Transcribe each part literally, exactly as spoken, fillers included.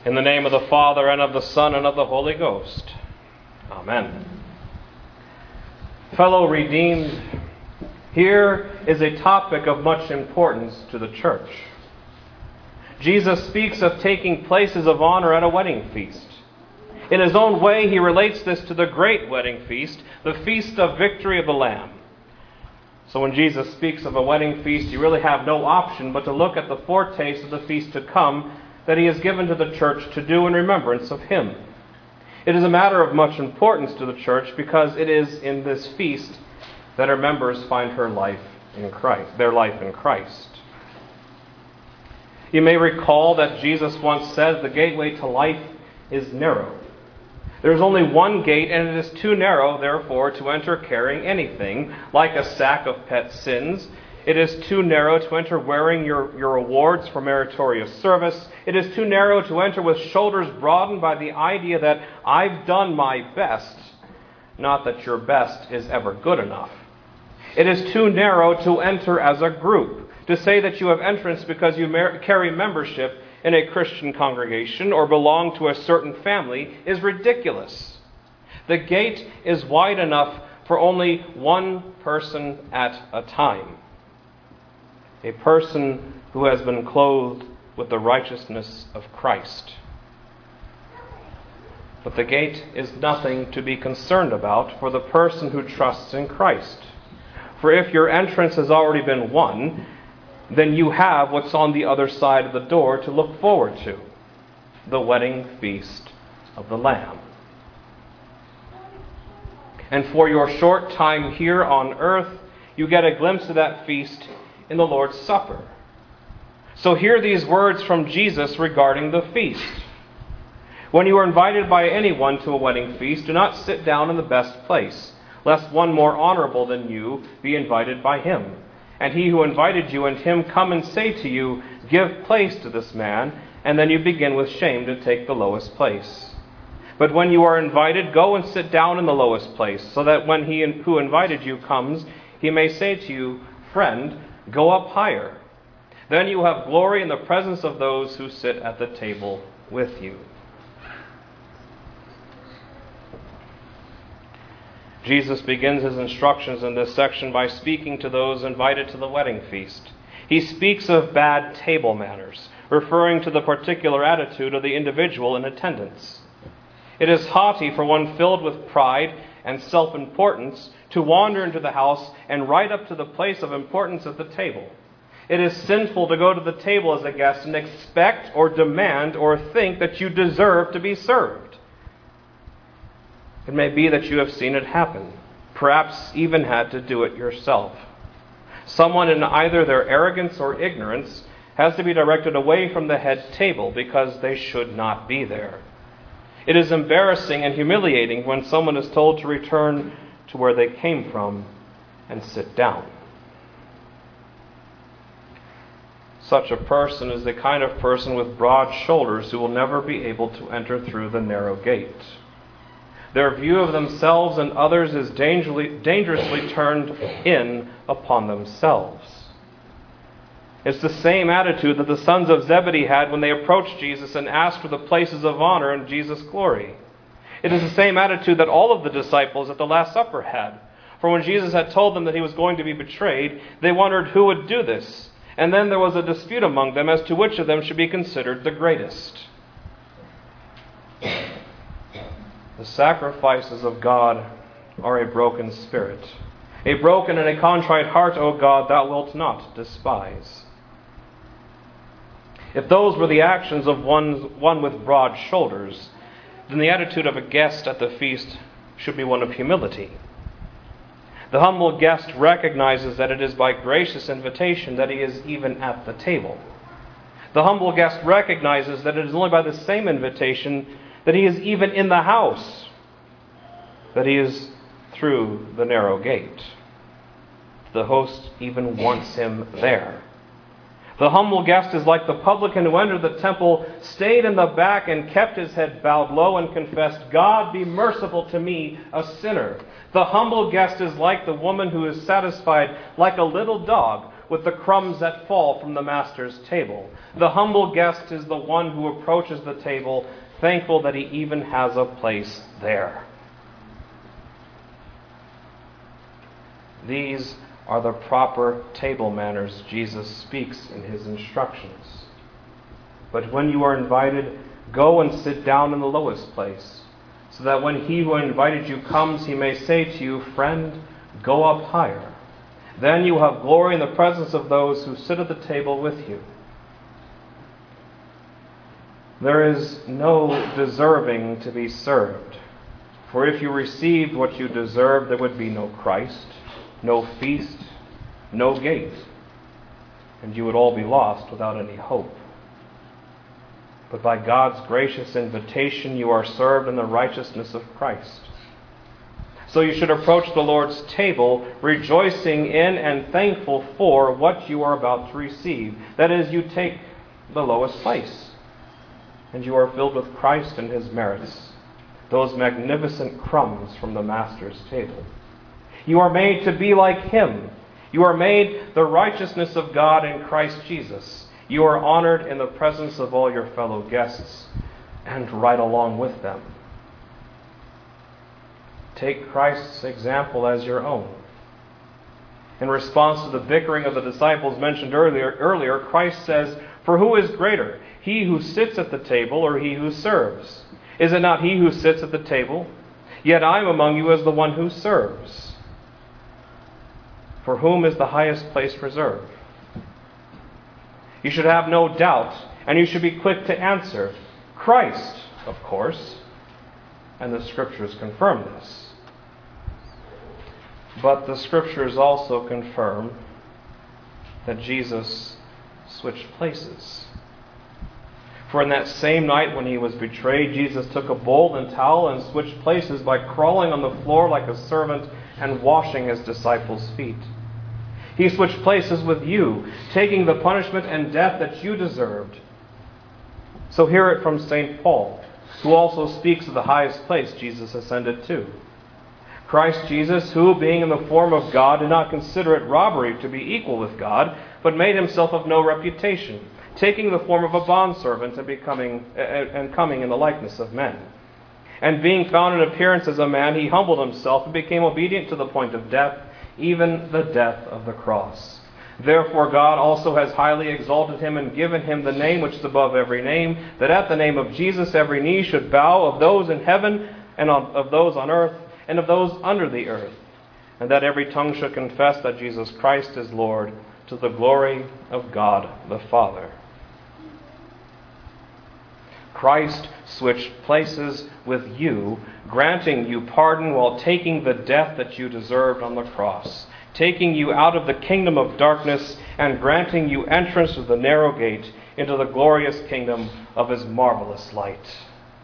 In the name of the Father, and of the Son, and of the Holy Ghost. Amen. Fellow redeemed, here is a topic of much importance to the church. Jesus speaks of taking places of honor at a wedding feast. In his own way, he relates this to the great wedding feast, the feast of victory of the Lamb. So when Jesus speaks of a wedding feast, you really have no option but to look at the foretaste of the feast to come that he has given to the church to do in remembrance of him. It is a matter of much importance to the church because it is in this feast that her members find her life in Christ, their life in Christ. You may recall that Jesus once said the gateway to life is narrow. There is only one gate, and it is too narrow, therefore, to enter carrying anything, like a sack of pet sins. It is too narrow to enter wearing your, your awards for meritorious service. It is too narrow to enter with shoulders broadened by the idea that I've done my best, not that your best is ever good enough. It is too narrow to enter as a group. To say that you have entrance because you mer- carry membership in a Christian congregation or belong to a certain family is ridiculous. The gate is wide enough for only one person at a time. A person who has been clothed with the righteousness of Christ. But the gate is nothing to be concerned about for the person who trusts in Christ. For if your entrance has already been won, then you have what's on the other side of the door to look forward to, the wedding feast of the Lamb. And for your short time here on earth, you get a glimpse of that feast in the Lord's Supper. So hear these words from Jesus regarding the feast. When you are invited by anyone to a wedding feast, do not sit down in the best place, lest one more honorable than you be invited by him. And he who invited you and him come and say to you, give place to this man, and then you begin with shame to take the lowest place. But when you are invited, go and sit down in the lowest place, so that when he who invited you comes, he may say to you, friend, go up higher. Then you have glory in the presence of those who sit at the table with you. Jesus begins his instructions in this section by speaking to those invited to the wedding feast. He speaks of bad table manners, referring to the particular attitude of the individual in attendance. It is haughty for one filled with pride and self-importance to wander into the house and right up to the place of importance at the table. It is sinful to go to the table as a guest and expect or demand or think that you deserve to be served. It may be that you have seen it happen, perhaps even had to do it yourself. Someone in either their arrogance or ignorance has to be directed away from the head table because they should not be there. It is embarrassing and humiliating when someone is told to return to where they came from and sit down. Such a person is the kind of person with broad shoulders who will never be able to enter through the narrow gate. Their view of themselves and others is dangerously, dangerously turned in upon themselves. It's the same attitude that the sons of Zebedee had when they approached Jesus and asked for the places of honor in Jesus' glory. It is the same attitude that all of the disciples at the Last Supper had. For when Jesus had told them that he was going to be betrayed, they wondered who would do this. And then there was a dispute among them as to which of them should be considered the greatest. The sacrifices of God are a broken spirit. A broken and a contrite heart, O God, thou wilt not despise. If those were the actions of one, one with broad shoulders, then the attitude of a guest at the feast should be one of humility. The humble guest recognizes that it is by gracious invitation that he is even at the table. The humble guest recognizes that it is only by the same invitation that he is even in the house, that he is through the narrow gate. The host even wants him there. The humble guest is like the publican who entered the temple, stayed in the back, and kept his head bowed low and confessed, God be merciful to me, a sinner. The humble guest is like the woman who is satisfied like a little dog with the crumbs that fall from the master's table. The humble guest is the one who approaches the table, thankful that he even has a place there. These are the proper table manners Jesus speaks in his instructions. But when you are invited, go and sit down in the lowest place, so that when he who invited you comes, he may say to you, "Friend, go up higher." Then you will have glory in the presence of those who sit at the table with you. There is no deserving to be served. For if you received what you deserved, there would be no Christ, no feast, no gate, and you would all be lost without any hope. But by God's gracious invitation, you are served in the righteousness of Christ. So you should approach the Lord's table rejoicing in and thankful for what you are about to receive. That is, you take the lowest place, and you are filled with Christ and his merits, those magnificent crumbs from the Master's table. You are made to be like him. You are made the righteousness of God in Christ Jesus. You are honored in the presence of all your fellow guests, and right along with them. Take Christ's example as your own. In response to the bickering of the disciples mentioned earlier, earlier, Christ says, "For who is greater, he who sits at the table or he who serves? Is it not he who sits at the table? Yet I am among you as the one who serves. For whom is the highest place reserved?" You should have no doubt, and you should be quick to answer, Christ, of course. And the Scriptures confirm this. But the Scriptures also confirm that Jesus switched places. For in that same night when he was betrayed, Jesus took a bowl and towel and switched places by crawling on the floor like a servant and washing his disciples' feet. He switched places with you, taking the punishment and death that you deserved. So hear it from Saint Paul, who also speaks of the highest place Jesus ascended to. Christ Jesus, who, being in the form of God, did not consider it robbery to be equal with God, but made himself of no reputation, taking the form of a bondservant and becoming and coming in the likeness of men. And being found in appearance as a man, he humbled himself and became obedient to the point of death, even the death of the cross. Therefore God also has highly exalted him and given him the name which is above every name, that at the name of Jesus every knee should bow, of those in heaven and of those on earth and of those under the earth, and that every tongue should confess that Jesus Christ is Lord, to the glory of God the Father. Christ switched places with you, granting you pardon while taking the death that you deserved on the cross, taking you out of the kingdom of darkness and granting you entrance through the narrow gate into the glorious kingdom of his marvelous light.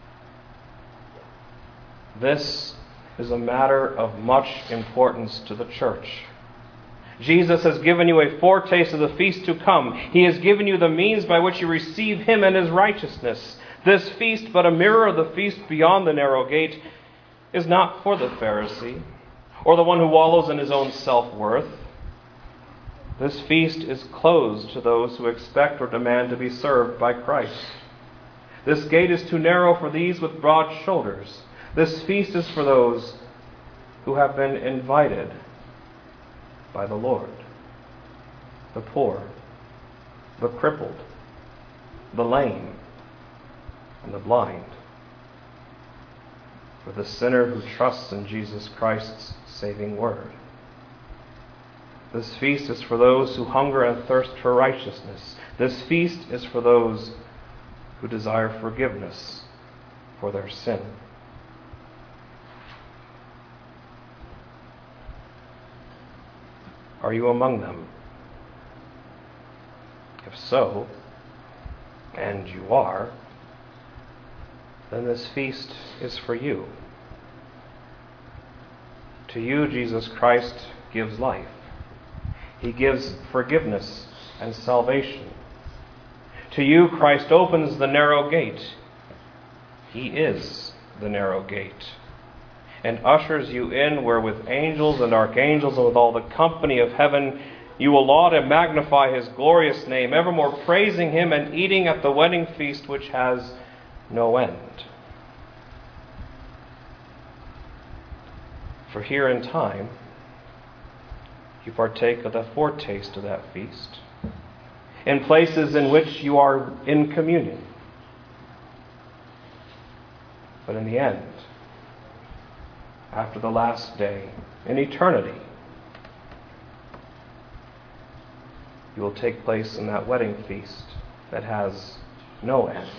This is a matter of much importance to the church. Jesus has given you a foretaste of the feast to come. He has given you the means by which you receive him and his righteousness. This feast, but a mirror of the feast beyond the narrow gate, is not for the Pharisee or the one who wallows in his own self-worth. This feast is closed to those who expect or demand to be served by Christ. This gate is too narrow for these with broad shoulders. This feast is for those who have been invited by the Lord. The poor, the crippled, the lame, and the blind. For the sinner who trusts in Jesus Christ's saving word. This feast is for those who hunger and thirst for righteousness. This feast is for those who desire forgiveness for their sin. Are you among them? If so, and you are, then this feast is for you. To you, Jesus Christ gives life. He gives forgiveness and salvation. To you, Christ opens the narrow gate. He is the narrow gate, and ushers you in where with angels and archangels and with all the company of heaven You will laud and magnify his glorious name, evermore praising him and eating at the wedding feast which has no end. For here in time, you partake of the foretaste of that feast, in places in which you are in communion. But in the end, after the last day, in eternity, you will take place in that wedding feast that has no end.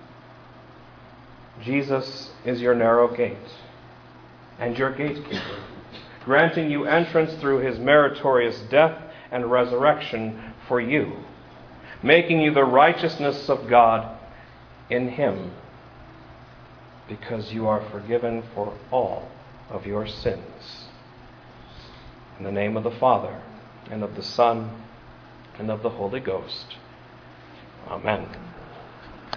Jesus is your narrow gate and your gatekeeper, granting you entrance through his meritorious death and resurrection for you, making you the righteousness of God in him, because you are forgiven for all of your sins. In the name of the Father, and of the Son, and of the Holy Ghost. Amen.